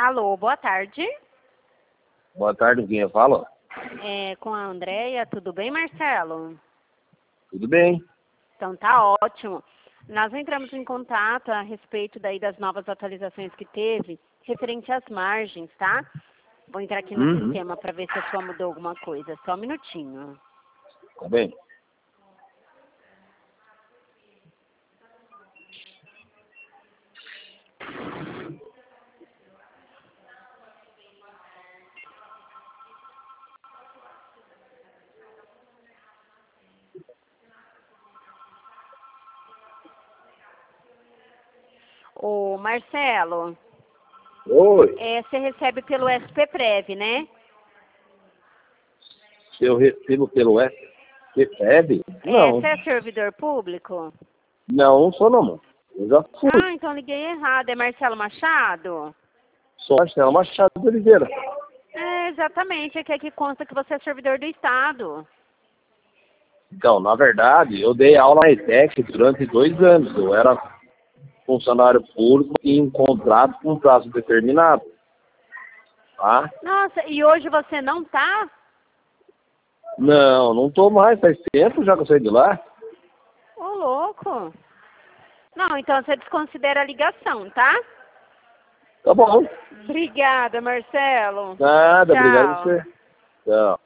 Alô, boa tarde. Boa tarde, quem eu falo? Com a Andréia, tudo bem, Marcelo? Tudo bem. Então tá ótimo. Nós entramos em contato a respeito daí das novas atualizações que teve, referente às margens, tá? Vou entrar aqui no sistema para ver se a sua mudou alguma coisa. Só um minutinho. Tá bem. Ô, Marcelo, Oi, você recebe pelo SPPrev, né? se eu recebo pelo FPEB? Não. Você é servidor público? Não sou não, mano. Eu já fui. Ah, então liguei errado. É Marcelo Machado? Sou Marcelo Machado de Oliveira. Exatamente. Aqui consta que você é servidor do Estado. Então, na verdade, eu dei aula na ETEC durante 2 anos. Eu era funcionário público em contrato com prazo determinado. Tá? Nossa, e hoje você não tá? Não, não tô mais. Faz tempo já que eu saí de lá. Ô, louco. Não, então você desconsidera a ligação, tá? Tá bom. Obrigada, Marcelo. Nada, Tchau. obrigado a você. Tchau.